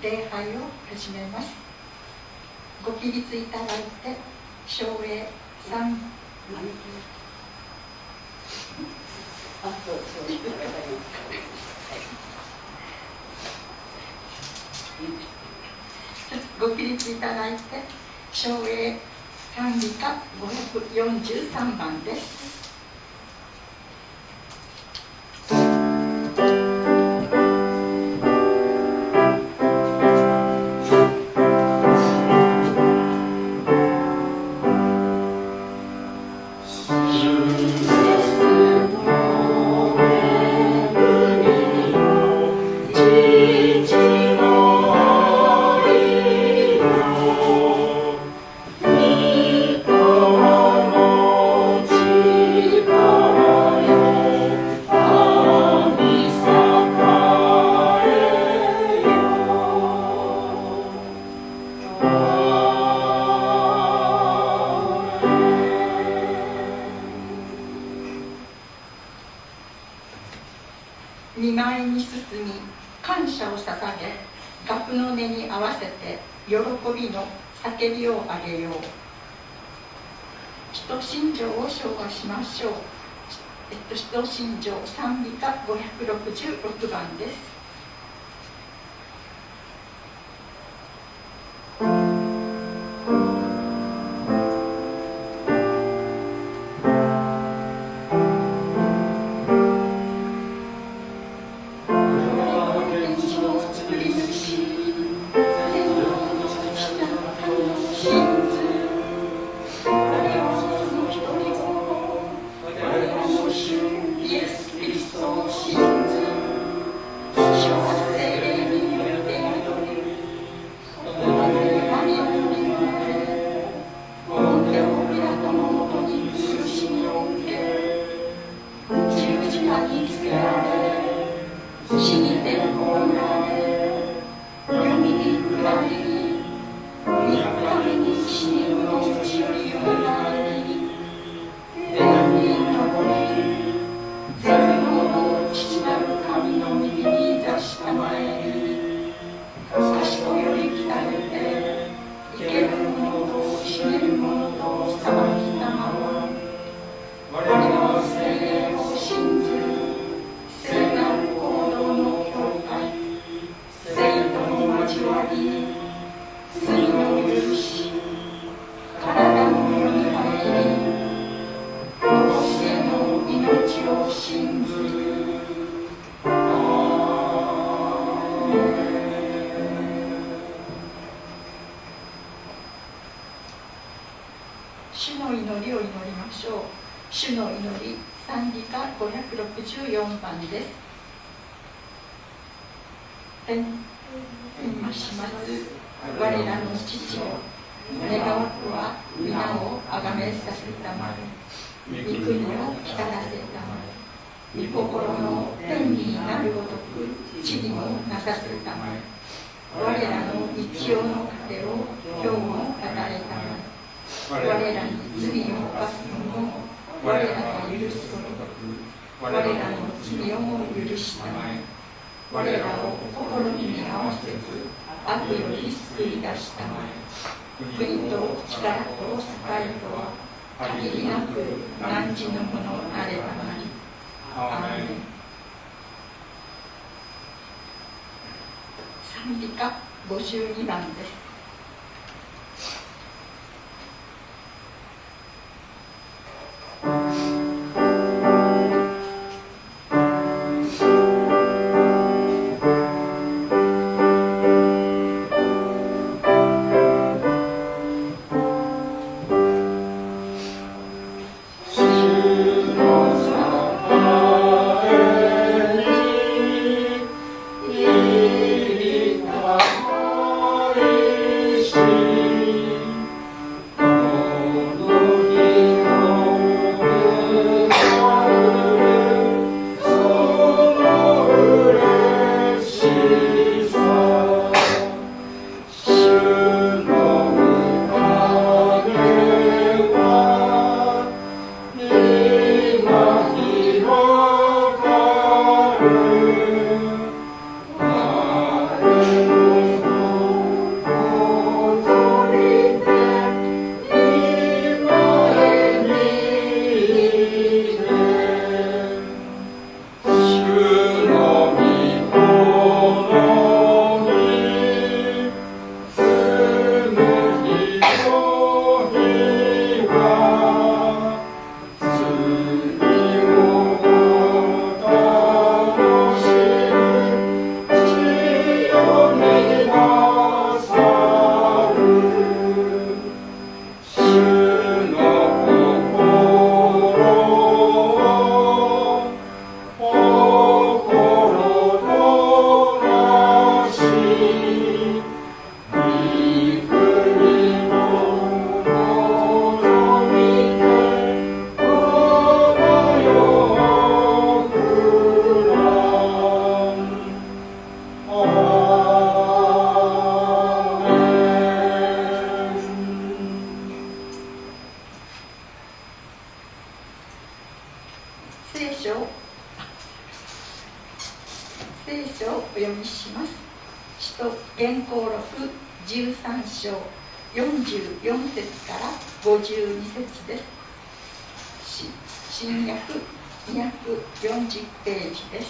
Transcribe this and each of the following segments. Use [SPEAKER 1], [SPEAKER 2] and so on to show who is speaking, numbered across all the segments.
[SPEAKER 1] 礼拝を始めます。ご起立いただいて、唱詠3ご起立いただいて、唱詠賛美歌543番です。見舞いに進み感謝を捧げ、楽の音に合わせて喜びの叫びをあげよう。使徒信条を唱和しましょう。使徒信条賛美歌566番です。主の祈りを祈りましょう。主の祈り賛美歌564番です。天まします我らの父よ、願わくは皆をあがめさせたまえ、御国を来たらせたまえ、御心の天になるごとく地にもなさせたまえ、我らの日曜の糧を今日も与えたまえ、我らに罪を犯す者を我らが許すことく、我らの罪をも許したまえ、我らを試みに合わせず悪より救い出したまえ、国と力と栄とは限りなく汝のものなればなり。アーメン。賛美歌52番です。
[SPEAKER 2] Amen.
[SPEAKER 1] 録13章44節から52節です。新約240ページです。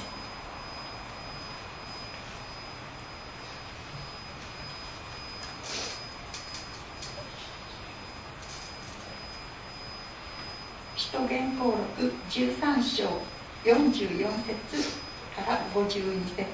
[SPEAKER 1] 使徒言行録13章44節から52節。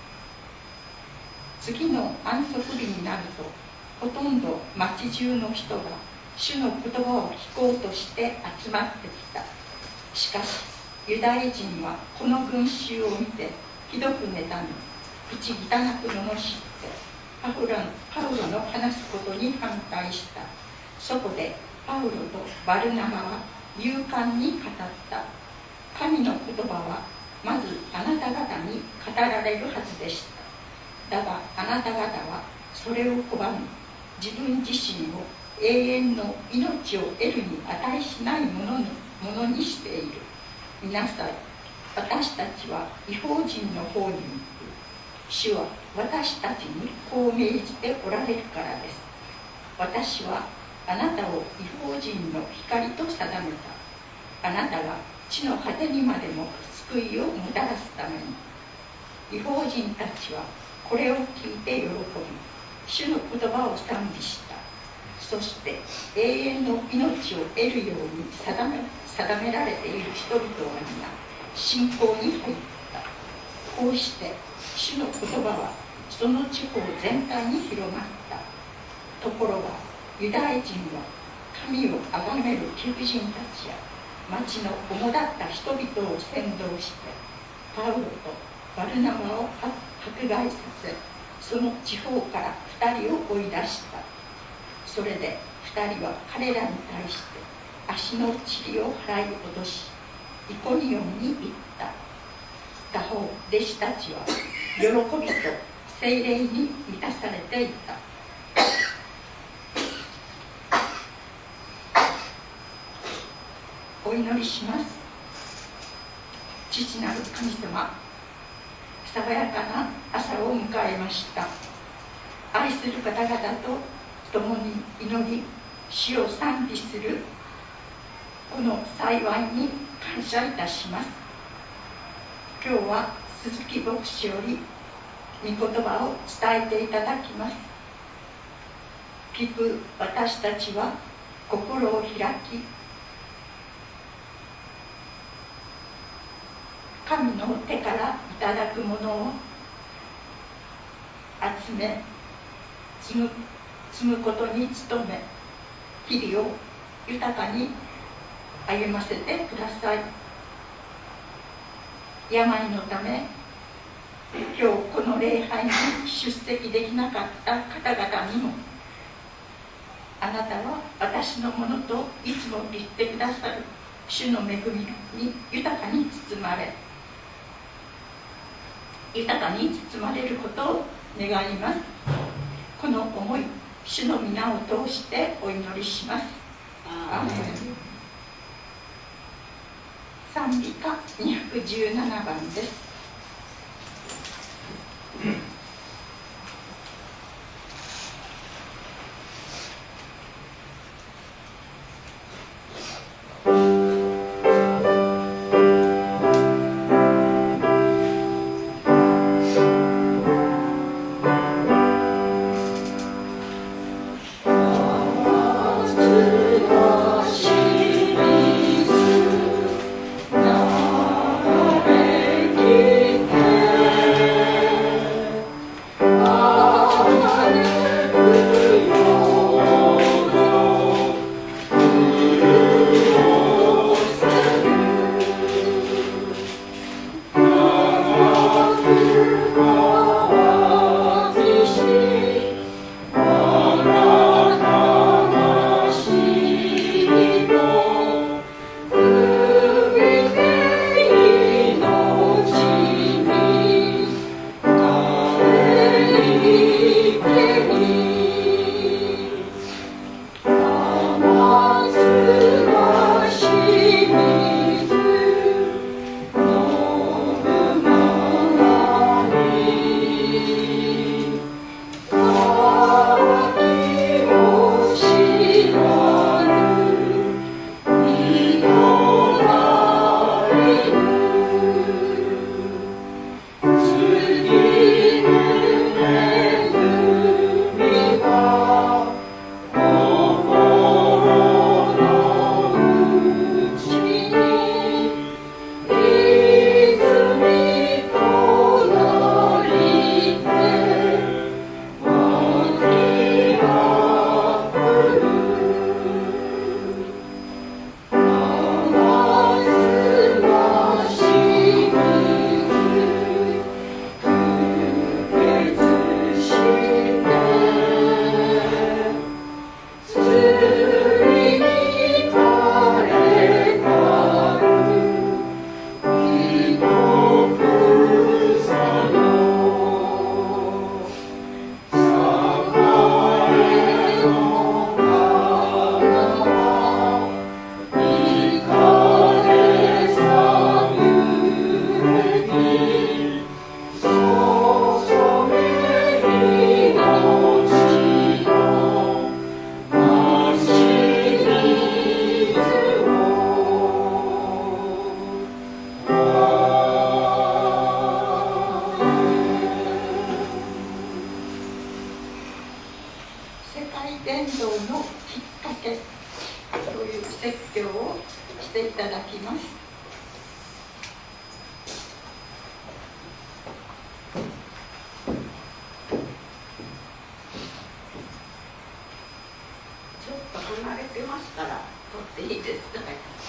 [SPEAKER 1] 次の安息日になると、ほとんど町中の人が主の言葉を聞こうとして集まってきた。しかしユダヤ人はこの群衆を見てひどく妬み、口汚く罵ってパウロの話すことに反対した。そこでパウロとバルナバは勇敢に語った。神の言葉はまずあなた方に語られるはずでした。だがあなた方はそれを拒み、自分自身を永遠の命を得るに値しないものにしている。見なさい、私たちは異邦人の方に行く。主は私たちにこう命じておられるからです。私はあなたを異邦人の光と定めた。あなたが地の果てにまでも救いをもたらすために。異邦人たちはこれを聞いて喜び、主の言葉を賛美した。そして永遠の命を得るように定められている人々は皆信仰に入った。こうして主の言葉はその地方全体に広まった。ところがユダヤ人は神を崇める貴婦人たちや町の主だった人々を先導してパウロとバルナバを迫害させ、その地方から2人を追い出した。それで2人は彼らに対して足の塵を払い落とし、イコニオンに行った。他方弟子たちは喜びと聖霊に満たされていた。お祈りします。父なる神様、爽やかな朝を迎えました。愛する方々と共に祈り、主を賛美するこの幸いに感謝いたします。今日は鈴木牧師より御言葉を伝えていただきます。聞く私たちは心を開き、神の手からいただくものを集め継ぐことに努め、日々を豊かに歩ませてください。病のため今日この礼拝に出席できなかった方々にも、あなたは私のものといつも言ってくださる主の恵みに豊かに包まれることを願います。この思い、主の皆を通してお祈りします。アーメン。賛美歌217番です。
[SPEAKER 2] Thank you.
[SPEAKER 1] 世界伝道のきっかけという説教をしていただきます。ちょっと離れてますから取っていいですか。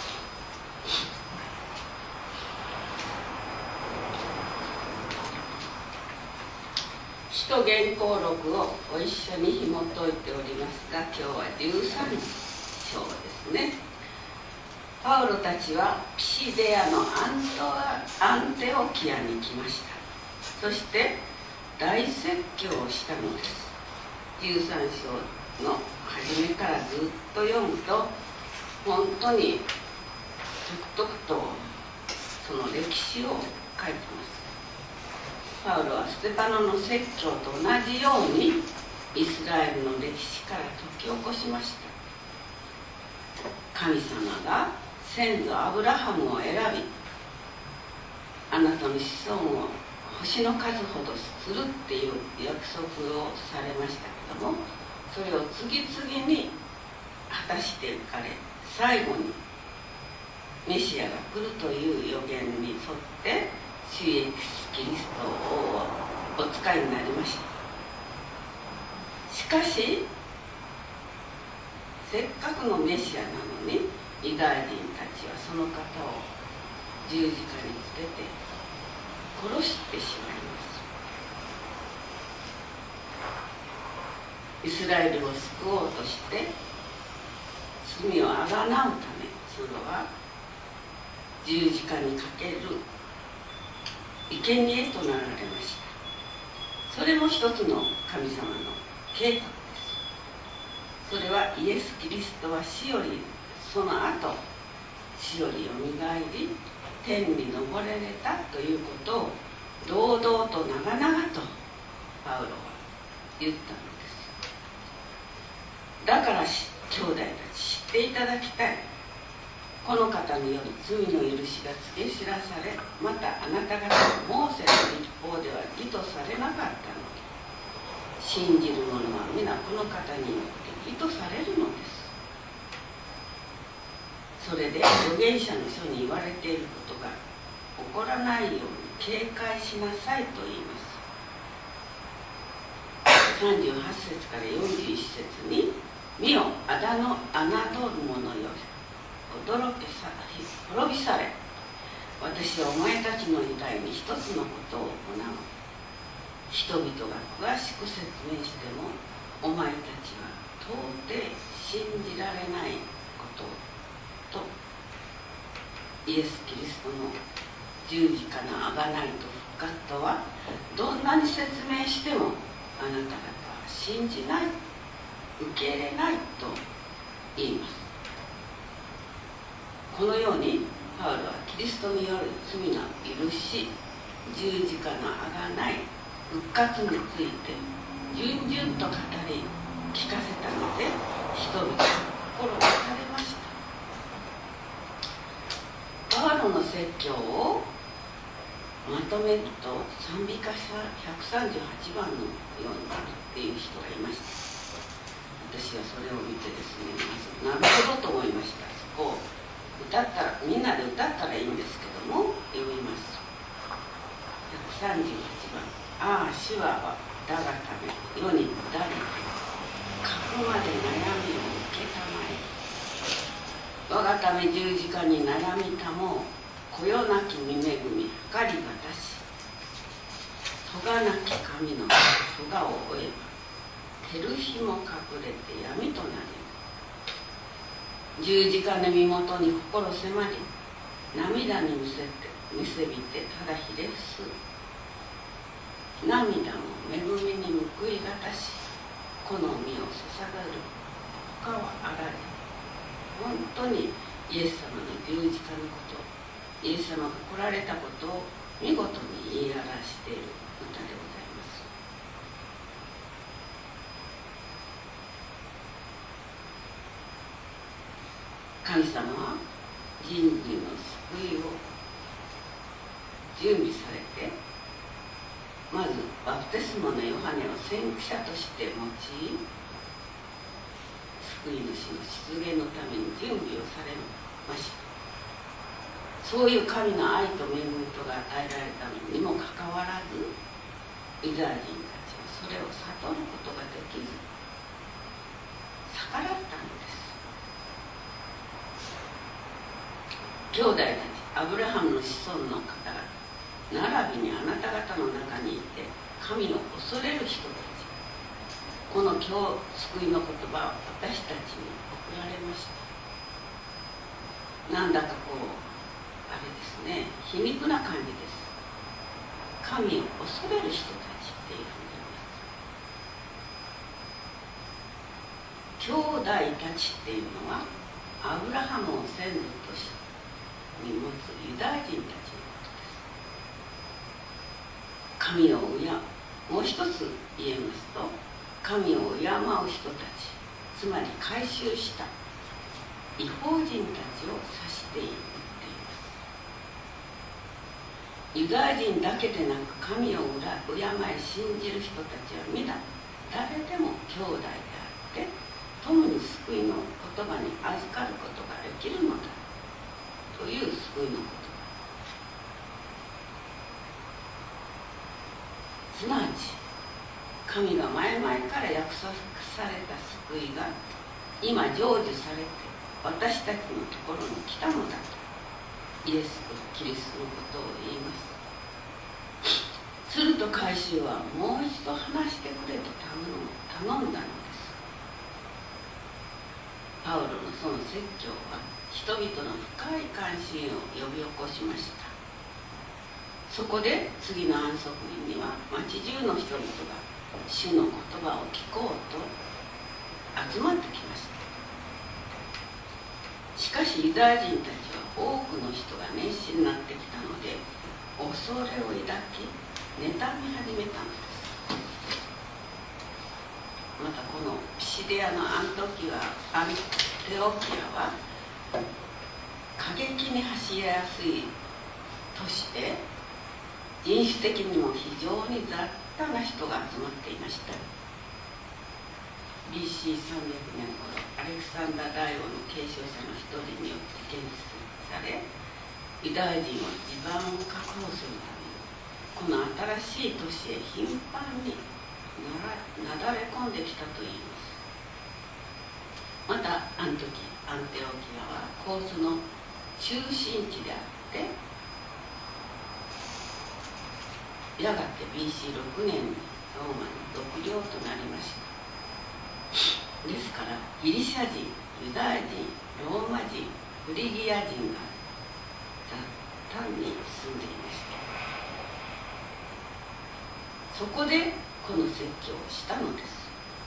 [SPEAKER 1] 使徒言行録をご一緒に紐解いておりますが、今日は13章ですね。パウロたちはピシデアのアンテオキアに来ました。そして大説教をしたのです。13章の初めからずっと読むと、本当にとくとその歴史を書いてます。パウロはステパノの説教と同じようにイスラエルの歴史から解き起こしました。神様が先祖アブラハムを選び、あなたの子孫を星の数ほどするっていう約束をされましたけども、それを次々に果たしていかれ、最後にメシアが来るという予言に沿って主イエスキリストをお使いになりました。しかしせっかくのメシアなのに、ユダヤ人たちはその方を十字架につけて殺してしまいます。イスラエルを救おうとして罪をあがなうため、それは十字架にかける生贄となられました。それも一つの神様の計画です。それはイエス・キリストは死より、その後死よりよみがえり天に昇られたということを堂々と長々とパウロは言ったのです。だから兄弟たち、知っていただきたい。この方により罪の許しが告げ知らされ、またあなた方のモーセの立法では義とされなかったので、信じる者は皆この方によって義とされるのです。それで預言者の書に言われていることが起こらないように警戒しなさいと言います。38節から41節に、見よ、侮る者よ、驚けさ滅びされ、私はお前たちの時代に一つのことを行う。人々が詳しく説明してもお前たちは到底信じられないことと、イエス・キリストの十字架の贖いと復活とはどんなに説明してもあなた方は信じない、受け入れないと言います。このようにパウロはキリストによる罪の許し、十字架の贖い、復活について順々と語り聞かせたので、人々が心を打たれました。パウロの説教をまとめると賛美歌138番のようになるっていう人がいました。私はそれを見てですね、なるほどと思いました。そこを歌ったら、みんなで歌ったらいいんですけども、読みます。138番。ああ、主はだがため世に下り、過去まで悩みを受けたまえ。我がため十字架に悩みたもう、こよなき見恵み計りがたし。咎なき神の咎を負えば、照る日も隠れて闇となり、十字架の身元に心迫り、涙にむせびてただひれ伏す。涙も恵みに報いがたし、この身を捧げる他はあられ。本当にイエス様の十字架のこと、イエス様が来られたことを見事に言い表している歌でございます。神様は人類の救いを準備されて、まずバプテスマのヨハネを先駆者として用い、
[SPEAKER 2] 救い主の出現のために準備をされました。そういう神の愛と恵みとが与えられたのにもかかわらず、ユダヤ人たちはそれを悟ることができず逆らったのです。兄弟たち、アブラハムの子孫の方々並びにあなた方の中にいて神を恐れる人たち、この救いの言葉は私たちに送られました。なんだかこうあれですね、皮肉な感じです。神を恐れる人たちっていうふうに言います。兄弟たちっていうのはアブラハムを先祖としてに持つユダヤ人たちのことです。神をもう一つ言えますと、神を敬う人たち、つまり改宗した異邦人たちを指している。ユダヤ人だけでなく神を敬い信じる人たちは皆誰でも兄弟であって共に救いの言葉に預かることができるのだという救いの言葉。すなわち神が前々から約束された救いが今成就されて私たちのところに来たのだとイエス・キリストのことを言います。すると改宗はもう一度話してくれと頼んだのです。パウロのその説教は人々の深い関心を呼び起こしました。そこで次の安息日には町中の人々が主の言葉を聞こうと集まってきました。しかしユダヤ人たちは多くの人が熱心になってきたので恐れを抱き妬み始めたのです。またこのピシデアのアンテオキアは過激に走りやすい都市で人種的にも非常に雑多な人が集まっていました。 BC300 年頃アレクサンダー大王の継承者の一人によって建設されユダヤ人は地盤を確保するためにこの新しい都市へ頻繁になだれ込んできたといいます。またアンテオキアはコースの中心地であってやがて BC6 年にローマに独領となりました。ですからギリシャ人、ユダヤ人、ローマ人、フリギア人が雑多に住んでいました。そこでこの説教をしたのです。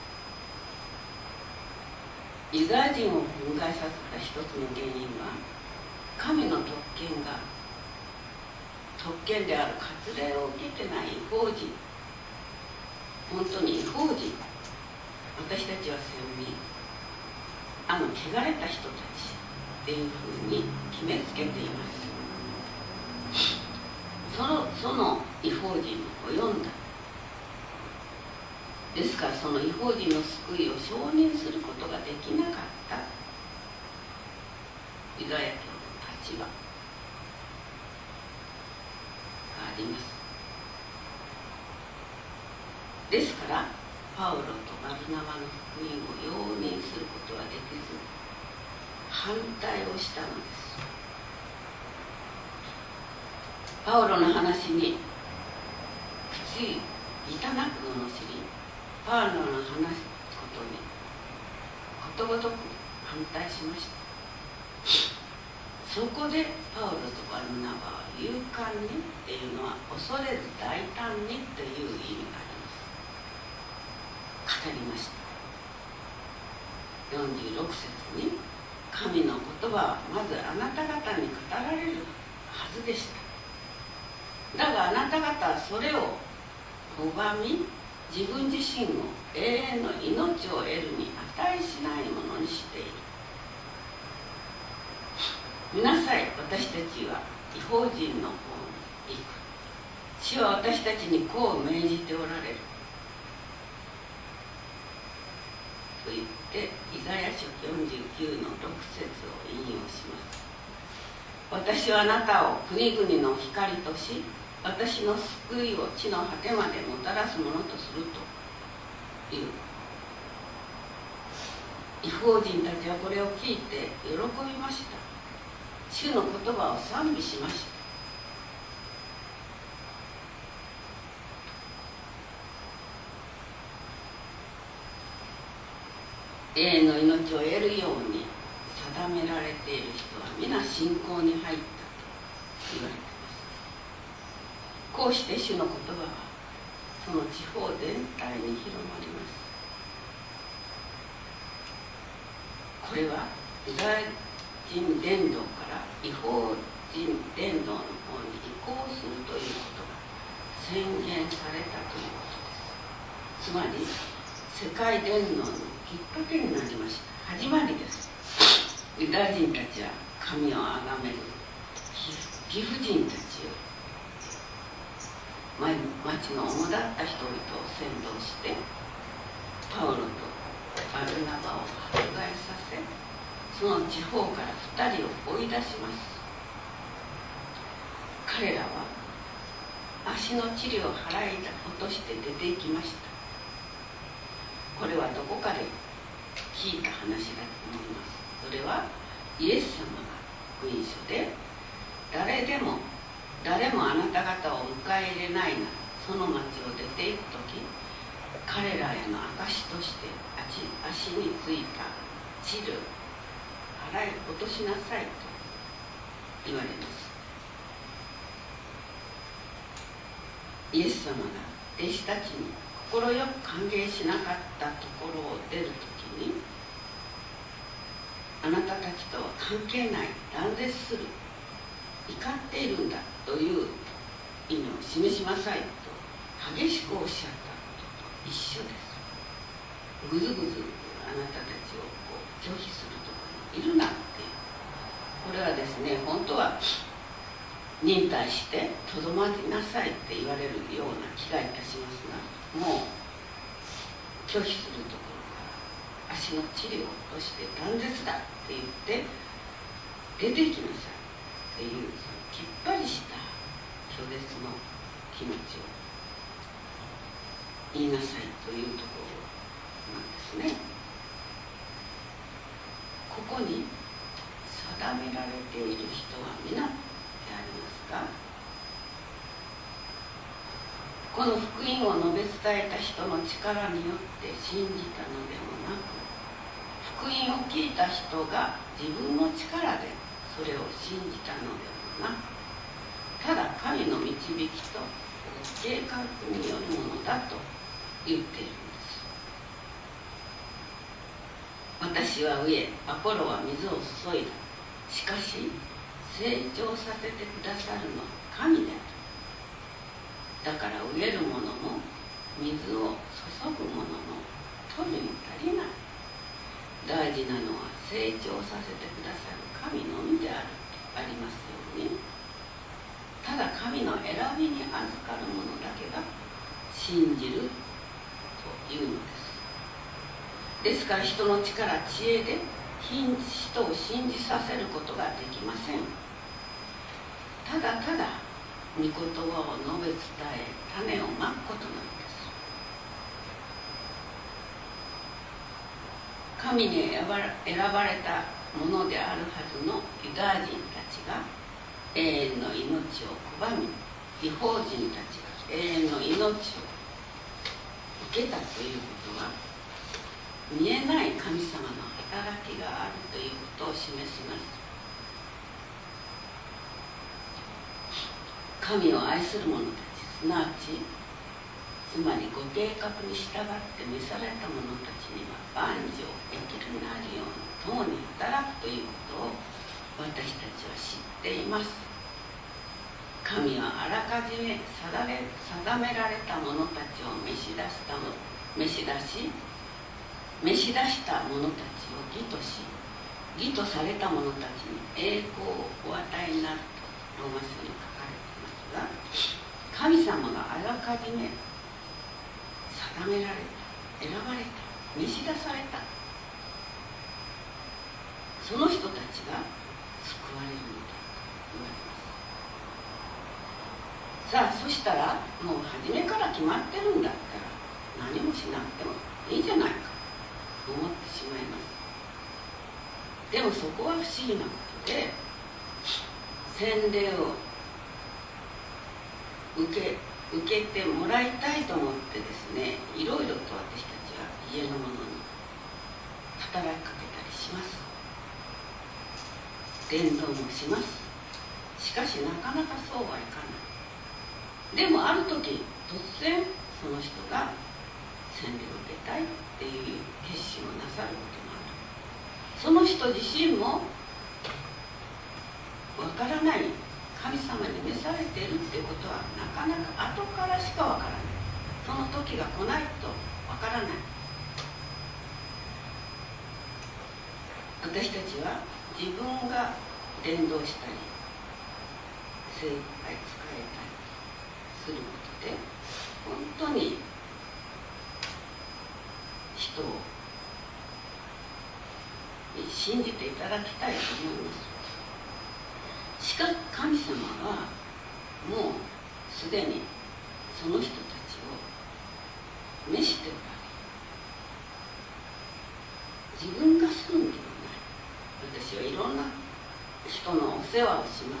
[SPEAKER 2] ユダヤ人を憤慨させた一つの原因は神の特権である割礼を受けてない異邦人、本当に異邦人、私たちは先民汚れた人たちっていうふうに決めつけています。その異邦人を読んだ。ですからその異邦人の救いを承認することができなかったユダヤ教の立場があります。ですからパウロとバルナバの福音を容認することはできず反対をしたのです。パウロの話に口汚く罵りパウロの話すことにことごとく反対しました。そこでパウロとバルナバは勇敢にっていうのは恐れず大胆にという意味があります。語りました。46節に神の言葉はまずあなた方に語られるはずでした。だがあなた方はそれを拒み自分自身を永遠の命を得るに値しないものにしている。見なさい、私たちは異邦人の方に行く。主は私たちにこう命じておられる。 と言ってイザヤ書49の6節を引用します。私はあなたを国々の光とし、私の救いを地の果てまでもたらすものとするという。異邦人たちはこれを聞いて喜びました。主の言葉を賛美しました。永遠の命を得るように定められている人は皆信仰に入ったと言われています。こうして主の言葉はその地方全体に広まります。これはユダヤ人伝道から異邦人伝道の方に移行するということが宣言されたということです。つまり世界伝道のきっかけになりました。始まりです。ユダヤ人たちは神を崇める貴婦人たちを町の主だった人々を先導してパウロとバルナバを迫害させ、その地方から2人を追い出します。彼らは足の治療を払い落として出て行きました。これはどこかで聞いた話だと思います。それはイエス様が福音書で誰もあなた方を迎え入れないならその町を出て行くとき、彼らへの証として足についた治療払い落としなさいと言われます。イエス様が弟子たちに快く歓迎しなかったところを出るときに、あなたたちとは関係ない、断絶する、怒っているんだという意味を示しなさいと激しくおっしゃったことと一緒です。ぐずぐずあなたたちを拒否するところにいるなっていう。これはですね、本当は忍耐してとどまりなさいって言われるような気がいたしますが、もう拒否するところから足の治療として断絶だって言って出て行きなさいっていう、そのきっぱりした拒絶の気持ちを言いなさいというところなんですね。ここに定められている人は皆でありますが、この福音を述べ伝えた人の力によって信じたのでもなく、福音を聞いた人が自分の力でそれを信じたのでもなく、ただ神の導きと計画によるものだと言っているんです。私は植え、アポロは水を注いだ。しかし成長させてくださるのは神である。だから植えるものも水を注ぐものも取るに足りない。大事なのは成長させてくださる神のみであるとありますように、ただ神の選びに預かる者だけが信じるというのです。ですから人の力、知恵で人を信じさせることができません。ただただ御言葉を述べ伝え、種をまくことなんです。神に選ばれたものであるはずのユダヤ人たちが永遠の命を拒み、異邦人たちが永遠の命を受けたということは、見えない神様の働きがあるということを示します。神を愛する者たち、すなわちつまりご計画に従って召された者たちには万事をできるなるように共に働くということを私たちは知っています。神はあらかじめ定められた者たちを召し出した者たちを義とし、義とされた者たちに栄光をお与えになるとローマ書に書かれていますが、神様があらかじめ定められた、選ばれた、召し出されたその人たちが救われるのだと言われます。さあ、そしたらもう初めから決まってるんだったら何もしなくてもいいじゃないかと思ってしまいます。でもそこは不思議なことで、洗礼を受けてもらいたいと思ってですね、いろいろと私たちは家の者に働きかけたりします。伝道もします。しかしなかなかそうはいかない。でもある時突然その人が洗礼を受けたいっていう決心をなさることもある。その人自身もわからない、神様に召されているってことはなかなか後からしかわからない。その時が来ないとわからない。私たちは自分が伝道したり精一杯使えたりすることで本当に人を信じていただきたいと思います。しかし神様はもうすでにその人たちを召しておられる。自分がするんではない。私はいろんな人のお世話をします。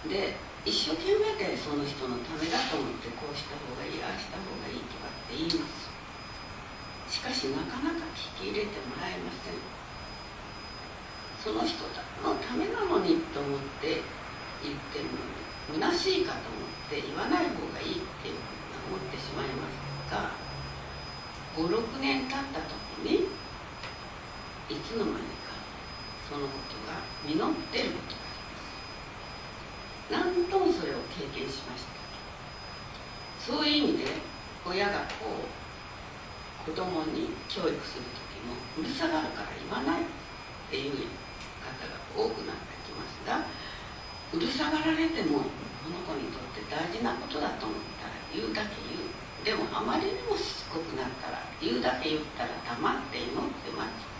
[SPEAKER 2] で、一生懸命でその人のためだと思ってこうした方がいい、ああした方がいいとかって言います。しかしなかなか聞き入れてもらえません。その人のためなのにと思って言ってるのに、虚しいかと思って言わない方がいいっていうふうに思ってしまいますが、5、6年経った時にいつの間にかそのことが実っていることがあります。何度もそれを経験しました。そういう意味で親が子供に教育する時もうるさがるから言わないっていう方が多くなってきますが、うるさがられてもこの子にとって大事なことだと思ったら言うだけ言う。でもあまりにもしつこくなったら言うだけ言ったら黙って祈って待つ。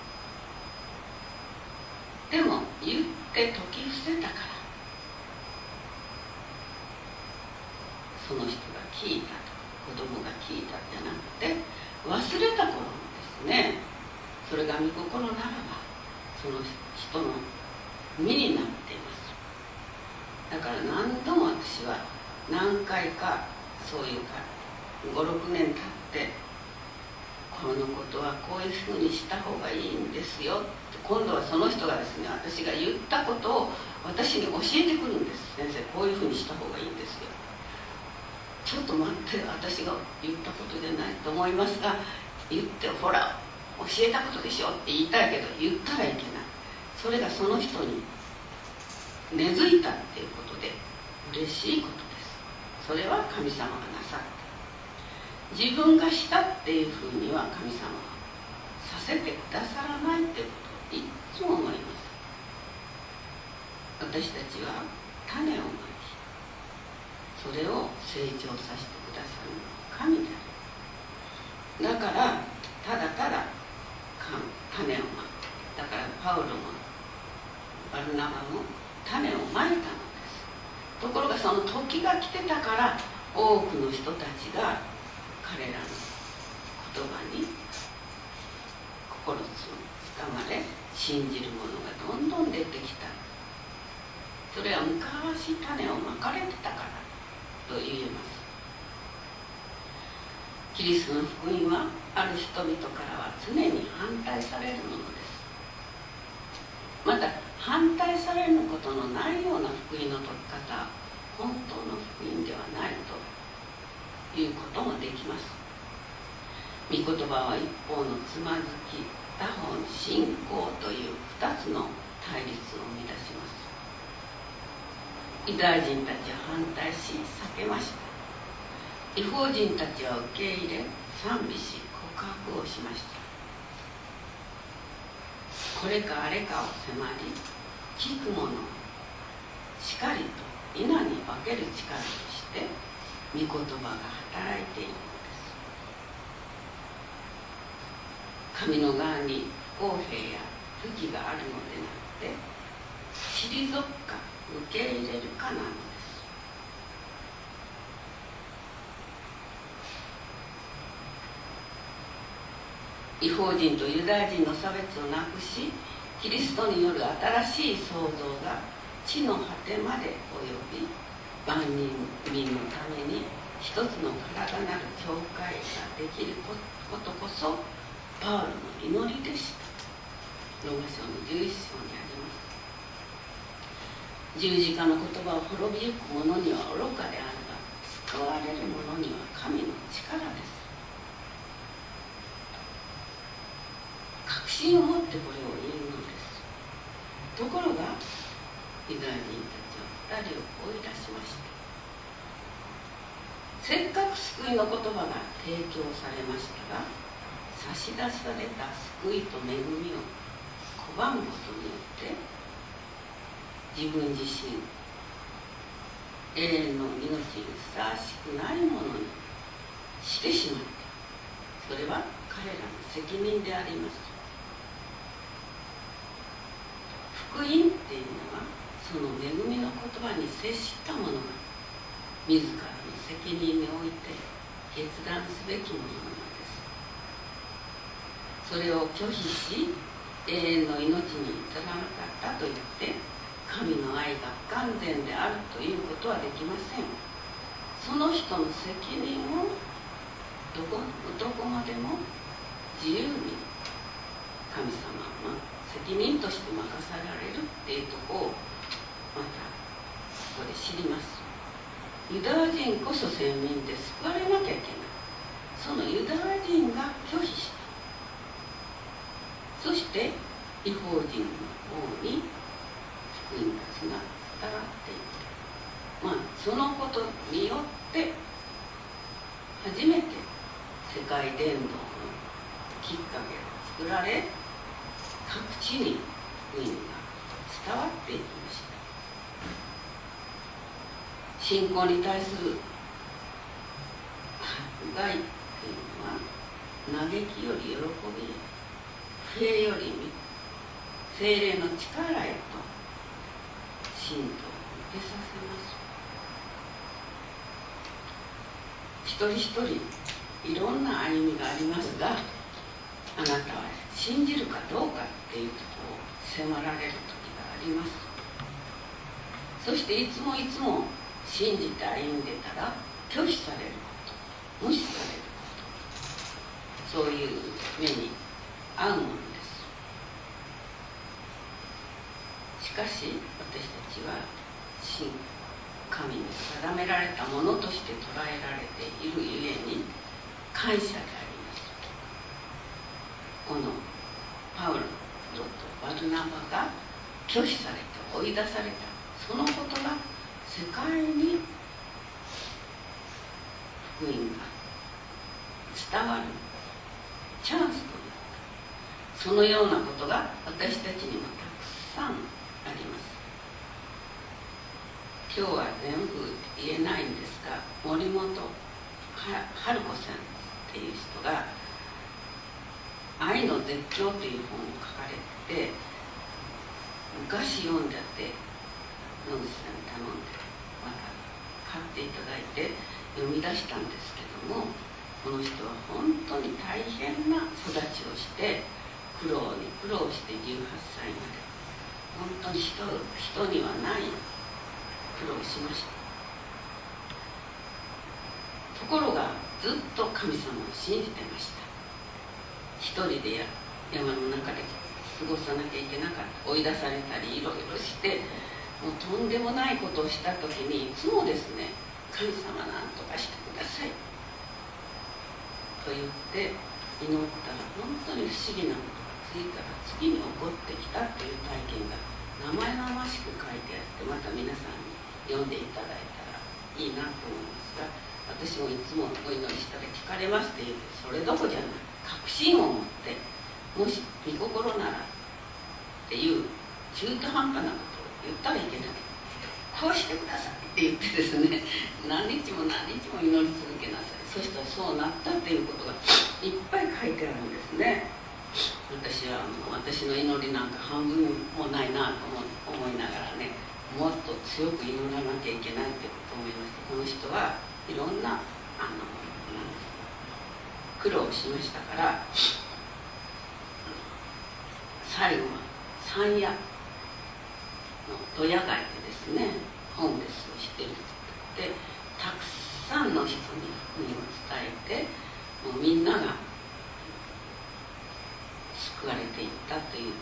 [SPEAKER 2] でも言って解き伏せたからその人が聞いたとか子供が聞いたんじゃなくて、忘れた頃もですね、それが御心ならばその人の身になっています。だから何度も私は何回かそういうか5、6年経ってこのことはこういうふうにした方がいいんですよって、今度はその人がですね、私が言ったことを私に教えてくるんです。先生、こういうふうにした方がいいんですよ。ちょっと待って、私が言ったことじゃないと思いますが、言ってほら教えたことでしょって言いたいけど言ったらいけない。それがその人に根付いたっていうことで嬉しいことです。それは神様がなさった。自分がしたっていうふうには神様はさせてくださらないっていうことをいつも思います。私たちは種をまき、それを成長させてくださるのは神である。だからただただ種をまく。だからパウロもバルナバも種をまいたのです。ところがその時が来てたから多くの人たちが彼らの言葉に心つかまれ信じる者がどんどん出てきた。それは昔種をまかれてたからと言えます。キリストの福音はある人々からは常に反対されるものです。また反対されることのないような福音の説き方は本当の福音ではないということもできます。御言葉は一方のつまずき、他方の信仰という二つの対立を生み出します。ユダヤ人たちは反対し避けました。異邦人たちは受け入れ賛美し告白をしました。これかあれかを迫り聞く者をしかりと否に分ける力として御言葉が働いているのです。神の側に公平や武器があるのでなくて、退くか受け入れるかなのです。異邦人とユダヤ人の差別をなくし、キリストによる新しい創造が地の果てまで及び、万人民のために一つの体なる教会ができることこそパウロの祈りでした。ローマ書の11章にあります。十字架の言葉を滅びゆく者には愚かであるが、救われる者には神の力です。確信を持ってこれを言うのです。ところがユダヤ人たちは2人を追い出しました。せっかく救いの言葉が提供されましたが、差し出された救いと恵みを拒むことによって自分自身永遠の命にふさわしくないものにしてしまった。それは彼らの責任であります。福音っていうのはその恵みの言葉に接した者が自らの責任において決断すべきものなのです。それを拒否し永遠の命に至らなかったと言って神の愛が不完全であるということはできません。その人の責任をどこまでも自由に神様は責任として任されるっていうところをまたここで知ります。ユダヤ人こそ先民で救われなきゃいけない。そのユダヤ人が拒否した。そして異邦人の方に福音がつながっていく。そのことによって初めて世界伝道のきっかけが作られ、各地に福音が伝わっていきました。信仰に対する迫害というのは、嘆きより喜びへ、不平より聖霊の力へと信徒を受けさせます。一人一人いろんな歩みがありますが、あなたは信じるかどうかっていうところを迫られる時があります。そしていつも信じて歩んでたら拒否されること、無視されること、そういう目に遭うものです。しかし私たちは神に定められたものとして捉えられているゆえに感謝であります。このパウロとバルナバが拒否されて追い出されたそのことが世界に福音が伝わるチャンスとなった。そのようなことが私たちにもたくさんあります。今日は全部言えないんですが、森本春子さんっていう人が愛の絶叫という本を書かれて、昔読んじゃって野口さんに頼んでまた買っていただいて読み出したんですけども、この人は本当に大変な育ちをして苦労に苦労して18歳まで本当に人にはない苦労しました。ところがずっと神様を信じてました。一人で山の中で過ごさなきゃいけなかった。追い出されたりいろいろして、もうとんでもないことをした時にいつもですね、神様なんとかしてくださいと言って祈ったら、本当に不思議なことが次から次に起こってきたという体験が生々しく書いてあって、また皆さんに読んでいただいたらいいなと思いますが、私もいつもお祈りしたら聞かれますって言うて、それどころじゃない、確信を持って、もし御心ならっていう中途半端なことを言ったらいけない。こうしてくださいって言ってですね、何日も何日も祈り続けなさい。そしたらそうなったっていうことがいっぱい書いてあるんですね。私は私の祈りなんか半分もないなと思いながらね、もっと強く祈らなきゃいけないってことを思いました。この人はいろんな苦労をしましたから、最後は山野のドヤ街でですね、ホームレスをしているで、たくさんの人に福音を伝えて、もうみんなが救われていったという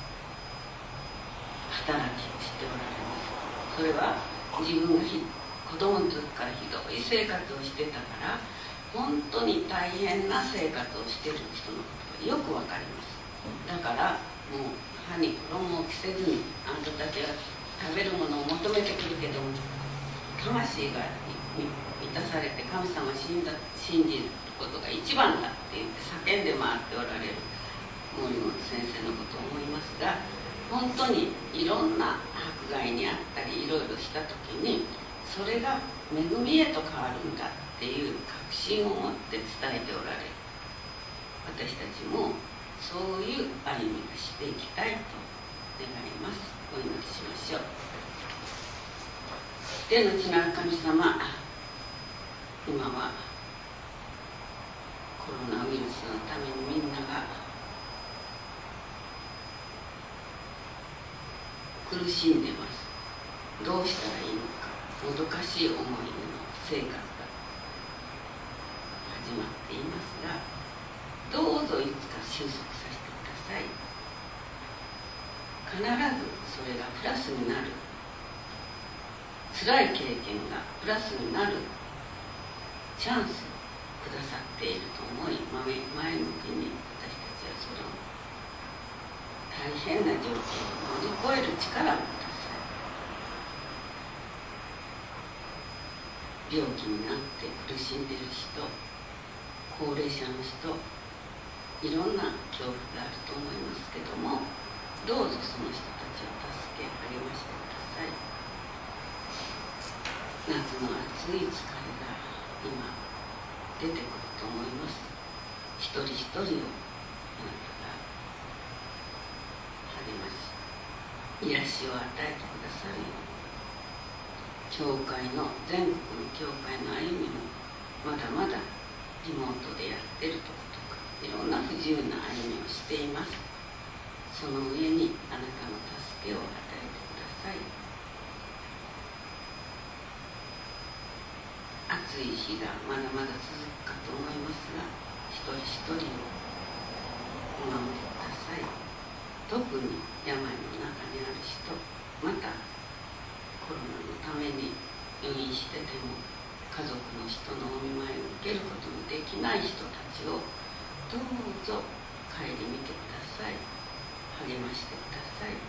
[SPEAKER 2] 働きをしておられます。それは自分が子供の時からひどい生活をしてたから、本当に大変な生活をしている人のことがよくわかります。だからもう歯に衣を着せずに、あんたたちは食べるものを求めてくるけども、魂が満たされて神様を信じることが一番だって言って叫んで回っておられる森本先生のことを思いますが、本当にいろんな迫害にあったりいろいろした時に、それが恵みへと変わるんだっていう確信を持って伝えておられる。私たちもそういう歩みをしていきたいと願います。お祈りしましょう。天の地なる神様、今はコロナウイルスのためにみんなが苦しんでます。どうしたらいいのか、もどかしい思いでの生活が始まっていますが、どうぞいつか収束させてください。必ずそれがプラスになる、辛い経験がプラスになるチャンスをくださっていると思い、前向きに私たちはその大変な状況を乗り越える力をください。病気になって苦しんでいる人、高齢者の人、いろんな恐怖があると思いますけども、どうぞその人たちを助け励ましてください。夏の暑い疲れが今出てくると思います。一人一人をあなたが励まし、癒しを与えてくださるように、教会の全国の教会の歩みもまだまだリモートでやってるとことか、いろんな不自由な歩みをしています。その上にあなたの助けを与えてください。暑い日がまだまだ続くかと思いますが、一人一人をお守りください。特に病の中にある人、またコロナのために入院してても家族の人のお見舞いを受けることのできない人たちをどうぞ顧みてください。励ましてください。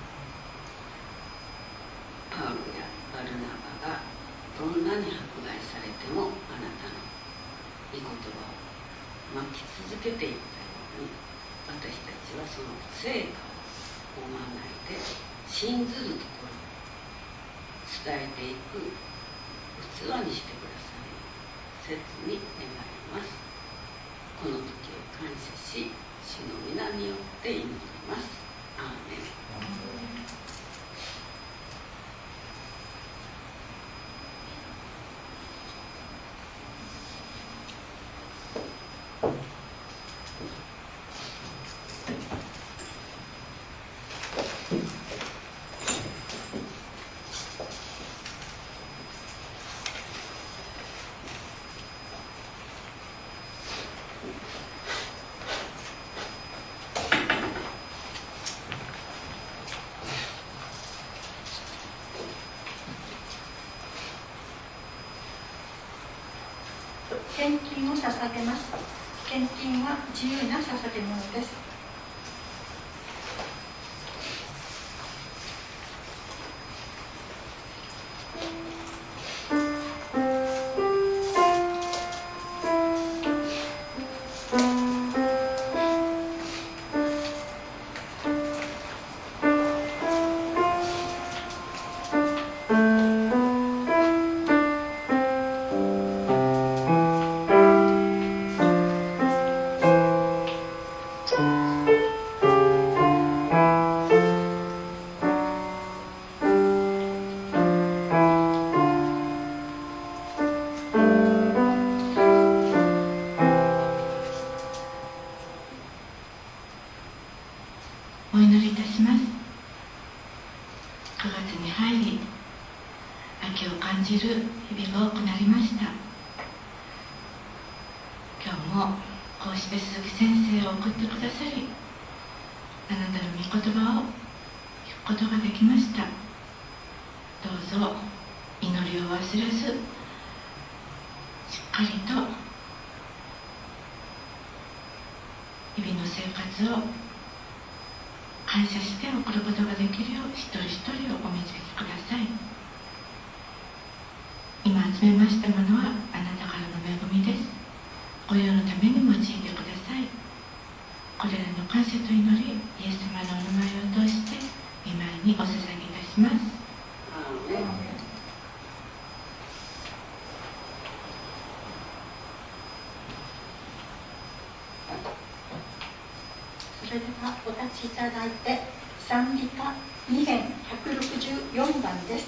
[SPEAKER 2] パウロやバルナバがどんなに迫害されてもあなたの御言葉をまき続けていったように、私たちはその成果を思わないで信ずるところを伝えていく器にしてください。切に願います。この時を感謝し、主の皆によって祈ります。アーメン。
[SPEAKER 1] 献金を捧げます。献金は自由な捧げ物です。
[SPEAKER 3] お祈りいたします。9月に入り、秋を感じる日々が多くなりました。今日もこうして鈴木先生を送ってくださり、あなたの御言葉を聞くことができました。どうぞ祈りを忘れず、しっかりと日々の生活を感謝して送ることができるよう、一人一人をお導きください。今集めましたものはあなたからの恵みです。ご用のために用いてください。これらの感謝と祈り、イエス様のお名前を通して御前にお捧げいたします。
[SPEAKER 1] それではお立ちいただいて、賛美歌2編164番です。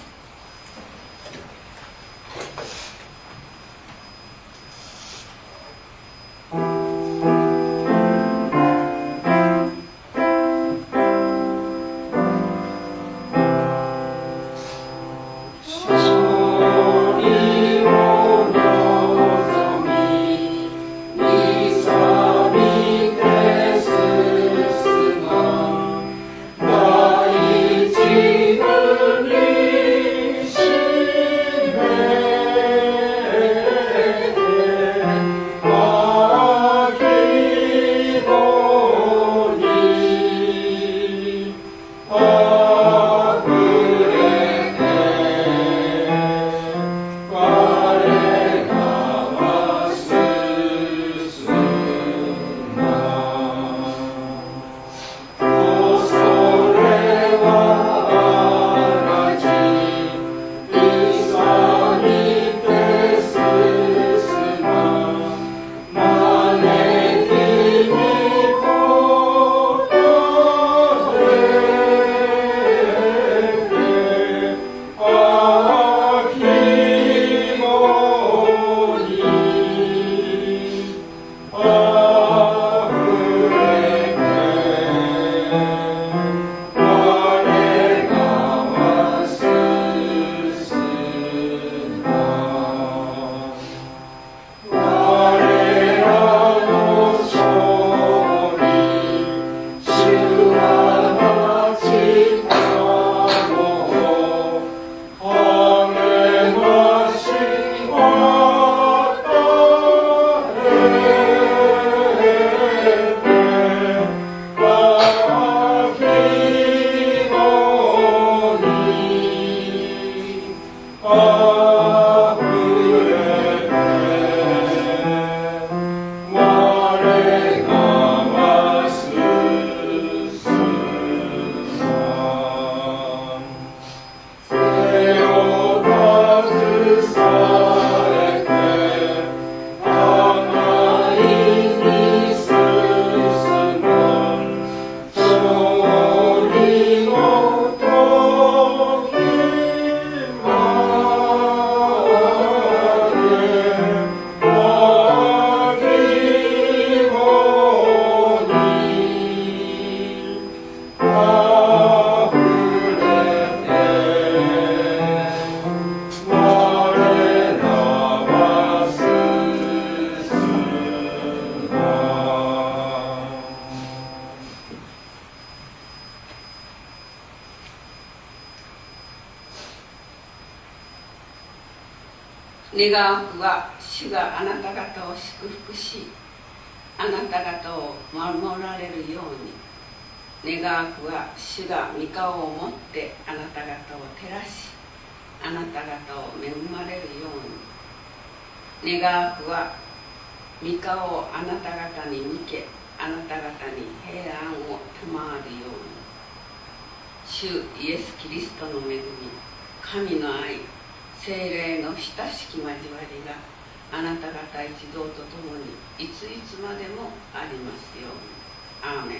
[SPEAKER 2] 願わくは主があなた方を祝福し、あなた方を守られるように。願わくは主が御顔をもってあなた方を照らし、あなた方を恵まれるように。願わくは御顔をあなた方に向け、あなた方に平安を賜るように。主イエス・キリストの恵み、神の愛、聖霊の親しき交わりがあなた方一同と共にいついつまでもありますように。アーメン。